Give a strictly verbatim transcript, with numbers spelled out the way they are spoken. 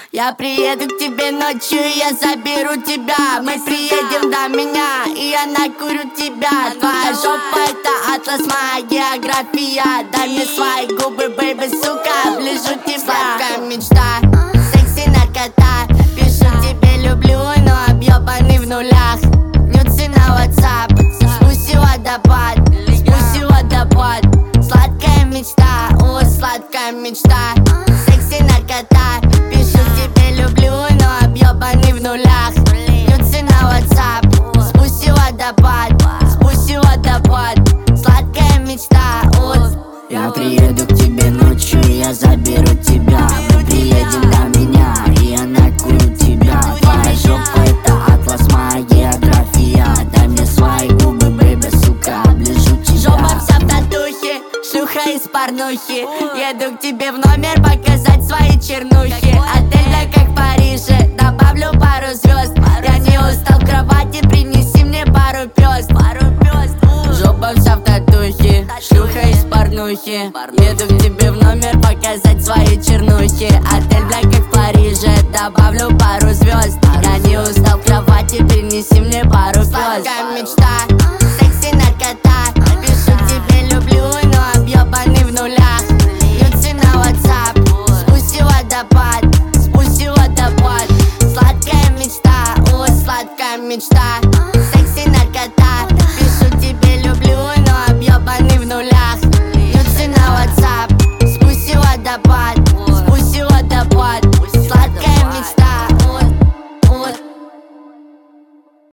Я приеду к тебе ночью, я заберу тебя. Мы приедем до меня, и я накурю тебя. Твоя жопа — это атлас, моя география. Дай мне свои губы, бэйби, сука, ближу тебя. Сладкая мечта, секси наркота. Пишу тебе люблю, но объебанный в нулях. Нюцы на WhatsApp, спусти водопад, спусти водопад. Сладкая мечта, о, сладкая мечта. Секси наркота. Пишу тебе люблю, но объебанный в нулях. Нюцы на WhatsApp, спусти водопад, спусти водопад. Сладкая мечта, о. Я приеду к тебе ночью, я заберу тебя. Мы приедем до меня, и я накурю тебя. Твоя жопа — это атлас, моя география. Дай мне свои губы, бэйби, сука, ближу тебя. Жопа вся в татухе, шлюха из порнухи. Еду к тебе в номер показать свои чернухи. Отель да как в Париже, добавлю пару звезд. Я не устал в кровати, принеси мне пару пёст. Жопа вся в татухе, шлюха из порнухи. Еду к тебе в номер показать свои чернухи. Отель бля как в Париже, добавлю пару звезд. Я не устал в кровати, принеси мне пару пёст. Сладкая мечта, секси наркота.